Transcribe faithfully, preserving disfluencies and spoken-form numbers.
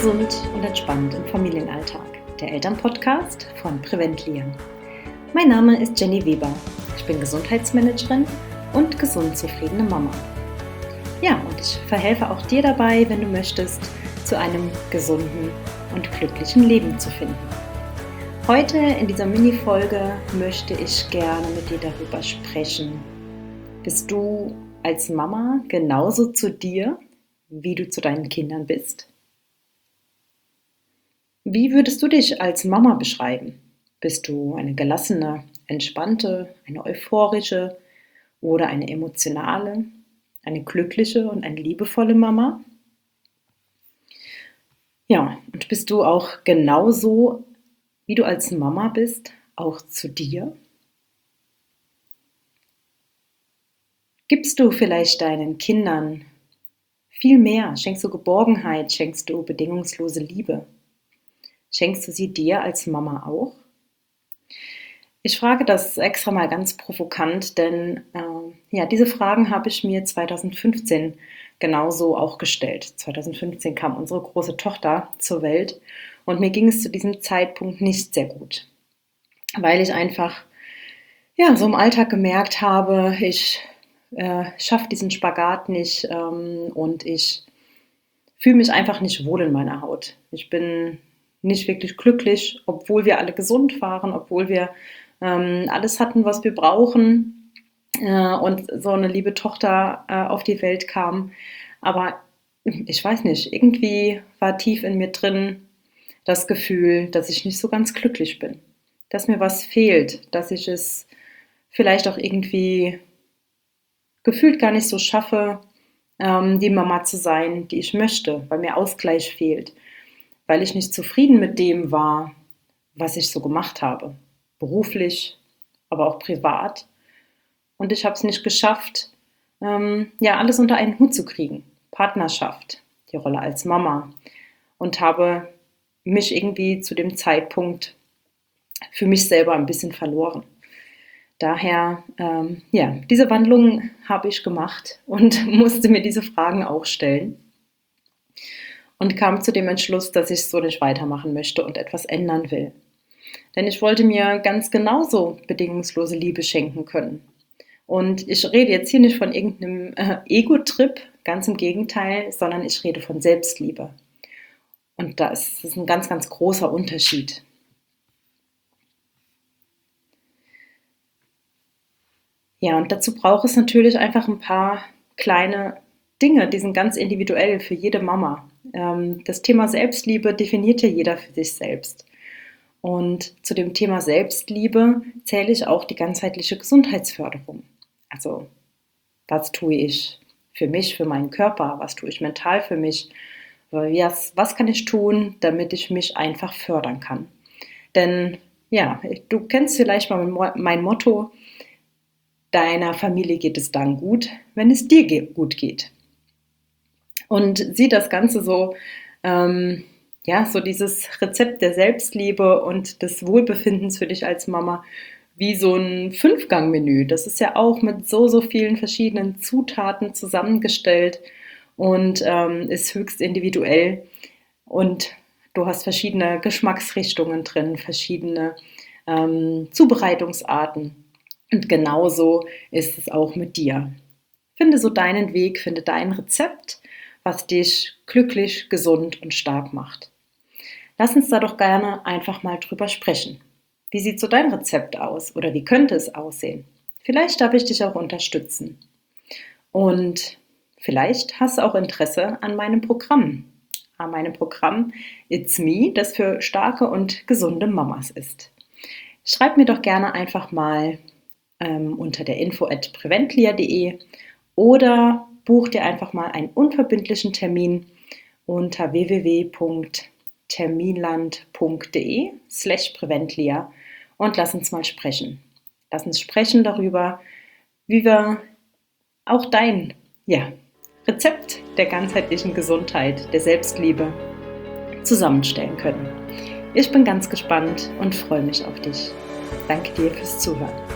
Gesund und entspannt im Familienalltag, der Elternpodcast von Preventlia. Mein Name ist Jenny Weber. Ich bin Gesundheitsmanagerin und gesund zufriedene Mama. Ja, und ich verhelfe auch dir dabei, wenn du möchtest, zu einem gesunden und glücklichen Leben zu finden. Heute in dieser Mini-Folge möchte ich gerne mit dir darüber sprechen. Bist du als Mama genauso zu dir, wie du zu deinen Kindern bist? Wie würdest du dich als Mama beschreiben? Bist du eine gelassene, entspannte, eine euphorische oder eine emotionale, eine glückliche und eine liebevolle Mama? Ja, und bist du auch genauso, wie du als Mama bist, auch zu dir? Gibst du vielleicht deinen Kindern viel mehr? Schenkst du Geborgenheit? Schenkst du bedingungslose Liebe? Schenkst du sie dir als Mama auch? Ich frage das extra mal ganz provokant, denn äh, ja, diese Fragen habe ich mir zweitausendfünfzehn genauso auch gestellt. zweitausendfünfzehn kam unsere große Tochter zur Welt und mir ging es zu diesem Zeitpunkt nicht sehr gut, weil ich einfach ja, so im Alltag gemerkt habe, ich äh, schaffe diesen Spagat nicht ähm, und ich fühle mich einfach nicht wohl in meiner Haut. Ich bin nicht wirklich glücklich, obwohl wir alle gesund waren, obwohl wir ähm, alles hatten, was wir brauchen äh, und so eine liebe Tochter äh, auf die Welt kam. Aber ich weiß nicht, irgendwie war tief in mir drin das Gefühl, dass ich nicht so ganz glücklich bin, dass mir was fehlt, dass ich es vielleicht auch irgendwie gefühlt gar nicht so schaffe, ähm, die Mama zu sein, die ich möchte, weil mir Ausgleich fehlt, weil ich nicht zufrieden mit dem war, was ich so gemacht habe, beruflich, aber auch privat. Und ich habe es nicht geschafft, ähm, ja, alles unter einen Hut zu kriegen. Partnerschaft, die Rolle als Mama, und habe mich irgendwie zu dem Zeitpunkt für mich selber ein bisschen verloren. Daher, ähm, ja, diese Wandlung habe ich gemacht und musste mir diese Fragen auch stellen und kam zu dem Entschluss, dass ich so nicht weitermachen möchte und etwas ändern will. Denn ich wollte mir ganz genauso bedingungslose Liebe schenken können. Und ich rede jetzt hier nicht von irgendeinem äh, Ego-Trip, ganz im Gegenteil, sondern ich rede von Selbstliebe. Und das ist ein ganz, ganz großer Unterschied. Ja, und dazu braucht es natürlich einfach ein paar kleine Dinge, die sind ganz individuell für jede Mama. Ähm, das Thema Selbstliebe definiert ja jeder für sich selbst. Und zu dem Thema Selbstliebe zähle ich auch die ganzheitliche Gesundheitsförderung. Also, was tue ich für mich, für meinen Körper? Was tue ich mental für mich? Was, was kann ich tun, damit ich mich einfach fördern kann? Denn, ja, du kennst vielleicht mal mein Motto: Deiner Familie geht es dann gut, wenn es dir gut geht. Und sieh das Ganze so, ähm, ja, so dieses Rezept der Selbstliebe und des Wohlbefindens für dich als Mama wie so ein Fünfgang-Menü. Das ist ja auch mit so, so vielen verschiedenen Zutaten zusammengestellt und ähm, ist höchst individuell. Und du hast verschiedene Geschmacksrichtungen drin, verschiedene ähm, Zubereitungsarten. Und genauso ist es auch mit dir. Finde so deinen Weg, finde dein Rezept, was dich glücklich, gesund und stark macht. Lass uns da doch gerne einfach mal drüber sprechen. Wie sieht so dein Rezept aus oder wie könnte es aussehen? Vielleicht darf ich dich auch unterstützen. Und vielleicht hast du auch Interesse an meinem Programm. An meinem Programm It's Me, das für starke und gesunde Mamas ist. Schreib mir doch gerne einfach mal ähm, unter der info at preventlia punkt de oder buch dir einfach mal einen unverbindlichen Termin unter w w w punkt terminland punkt de slash preventlia und lass uns mal sprechen. Lass uns sprechen darüber, wie wir auch dein ja, Rezept der ganzheitlichen Gesundheit, der Selbstliebe zusammenstellen können. Ich bin ganz gespannt und freue mich auf dich. Danke dir fürs Zuhören.